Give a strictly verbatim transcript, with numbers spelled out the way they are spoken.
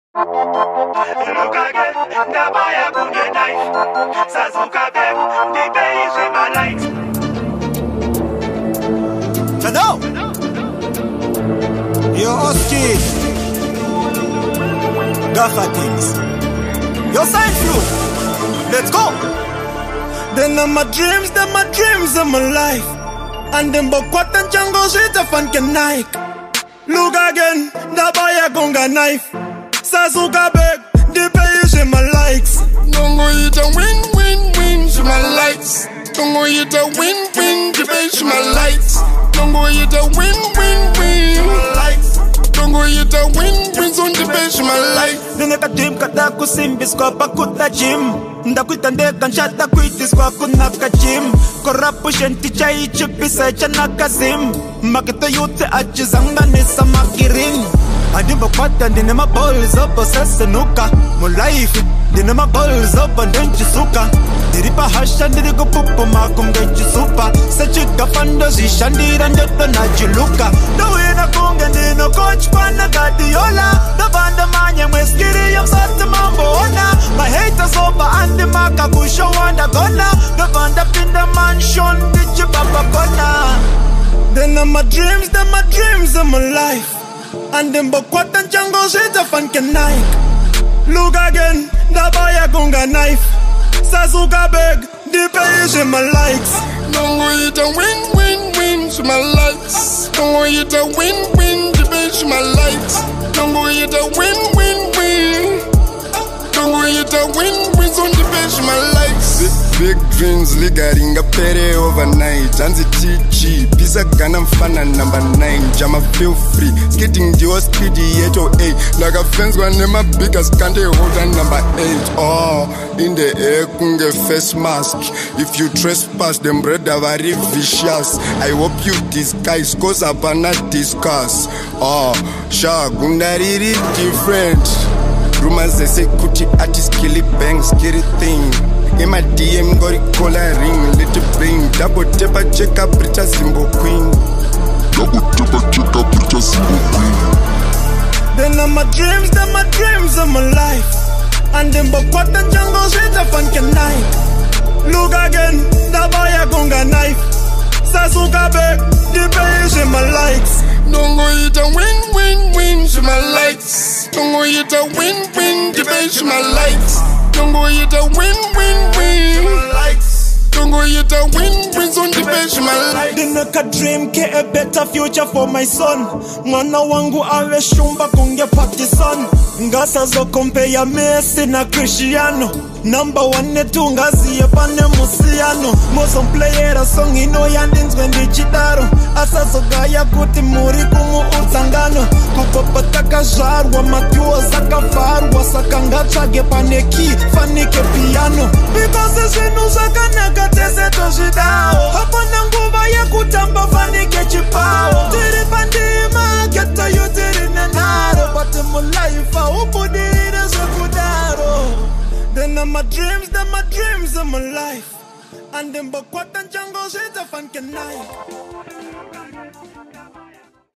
Look again, Nabaya Bunge knife. Sazuka Beb, the bay is in my light. Hello! Yo, Oski. Gaffer things. Yo, sign through. Let's go! Then are my dreams, then my dreams of my life. And then Bokwat and Django shit a fun can Nike. Look again, Nabaya Gunga knife. Sazuka Beg, the pay in my likes. Don't go eat a win, win, win, she my lights. Don't go eat a win, win, the pay she my lights. Don't go eat a win, win, win, my lights. Don't go eat a win, win, on the pay she my lights. Nuneka dream kata kusimbis kwa pakuta gym. Ndakuita ndeka nshata kuitis kwa kunaka gym. Korapushen tichai chipisa chanaka zim. Makita yute achizanga nisa makiring. Adimba kwata ndine ma balls up sasa nuka. Mo life ndine ma balls up ndenchi suka. Diripa hasha ndirigo pupu makumga chisupa. Sachika fando zishandira ndoto na jiluka. Dawina kunga ndino coach pana gadiola. Dabanda manya mweskiri ya msata mambo ona. My haters over and the maka kusho wanda gona. Dabanda pinda mansion diji baba gona. Then are my dreams, then my dreams of my life. And then Bokwat and Django shit a fun can Nike. Look again, Nabaya Gunga knife. Sazuka Beg, the pay in my likes. Don't go eat a win, win, win, she my lights. Don't go eat a win, win, the pay she my lights. Don't go eat a win, win, win. Don't go eat a win, win, on the pay she my lights. Big dreams, ligaring a pere overnight. Anzi T G, pisa gana mfana number nine. Jama feel free, skating the speedy eight oh eight. Like a fence one nema biggest candy holder number eight. Oh, in the air kunge face mask. If you trespass, them bread are very vicious. I hope you disguise, cause I cannot discuss. Oh, sha gundariri different. Rumors they say kuti artist killy bang scary thing. In my D M got it collar ring, little bring. Double tepper check up Brita Simbo Queen. Double tepper check up Brita Simbo Queen. Then are my dreams, then my dreams of my life. And then Bokwat and Django shit a fun can Nike. Look again, Nabaya Gunga knife. Sazuka Beg, the pay in my likes. Don't go eat a win, win, win, she my lights. Don't go eat a win, win, the pay she my lights. Don't go eat a win, win, win. Don't go eat a win, win, on the pay she my lights. Dinaka dream ke a better future for my son. Mwana wangu awe shumba kunge party son. Ngasa zo kompe ya Messi na Cristiano. Number one ne tungazi pane musiano. Moson playera song ino yandins wendi chitaro. Asa so gaya kuti muri kumu utangano. Kupopata kajarwa matuo zaka farwa. Sakanga chage paneki fanike piano. Because zinu zaka nagateze toshidao. Hapana nguva ya kutamba fanike chipao. Tiri pandima geto yu tiri nenaro. But mo life a upudire zekudaro. Then are my dreams, then my dreams of my life. And then Bokwat and Django shit a fun can Nike.